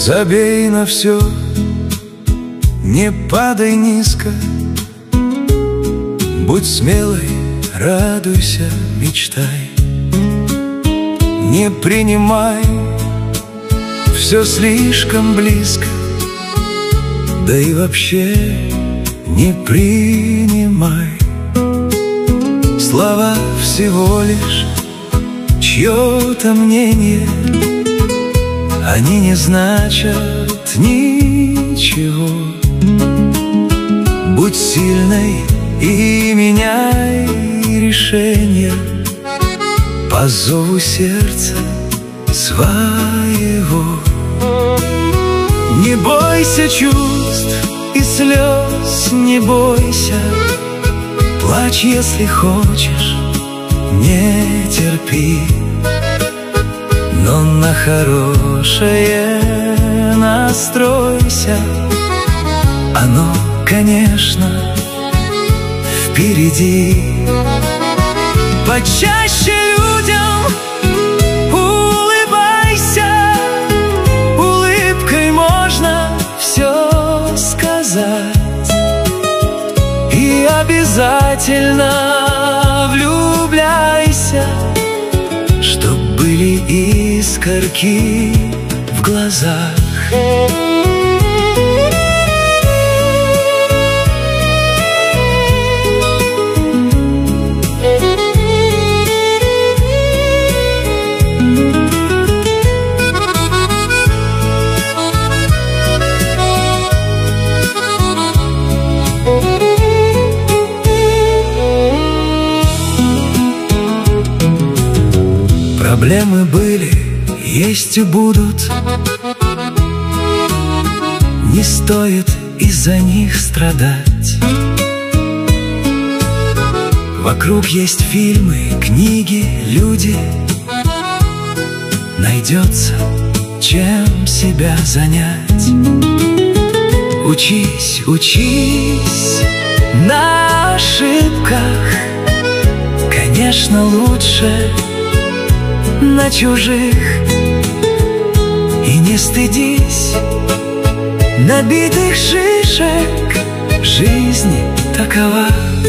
Забей на все, не падай низко, будь смелой, радуйся, мечтай. Не принимай все слишком близко, да и вообще не принимай. Слова всего лишь чье-то мнение, они не значат ничего. Будь сильной и меняй решение по зову сердца своего. Не бойся чувств и слез, не бойся. Плачь, если хочешь, не терпи, но на хорошее настройся. Оно, конечно, впереди. Почаще людям улыбайся, улыбкой можно все сказать. И обязательно влюбляйся, чтоб были искорки в глазах. Проблемы были, есть и будут. Не стоит из-за них страдать. Вокруг есть фильмы, книги, люди. Найдется, чем себя занять. Учись, учись на ошибках. Конечно, лучше на чужих. И не стыдись набитых шишек. Жизнь такова.